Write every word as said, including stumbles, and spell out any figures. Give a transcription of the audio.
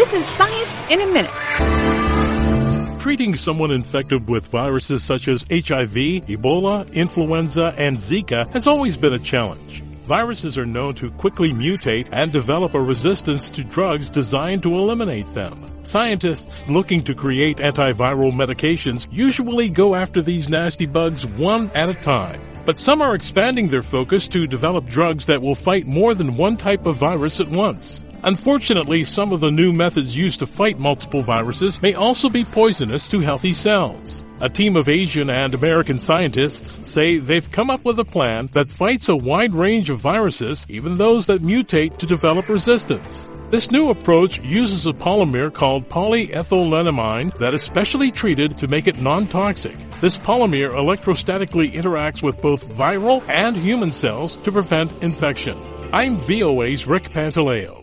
This is Science in a Minute. Treating someone infected with viruses such as H I V, Ebola, influenza, and Zika has always been a challenge. Viruses are known to quickly mutate and develop a resistance to drugs designed to eliminate them. Scientists looking to create antiviral medications usually go after these nasty bugs one at a time. But some are expanding their focus to develop drugs that will fight more than one type of virus at once. Unfortunately, some of the new methods used to fight multiple viruses may also be poisonous to healthy cells. A team of Asian and American scientists say they've come up with a plan that fights a wide range of viruses, even those that mutate to develop resistance. This new approach uses a polymer called polyethylenamine that is specially treated to make it non-toxic. This polymer electrostatically interacts with both viral and human cells to prevent infection. I'm V O A's Rick Pantaleo.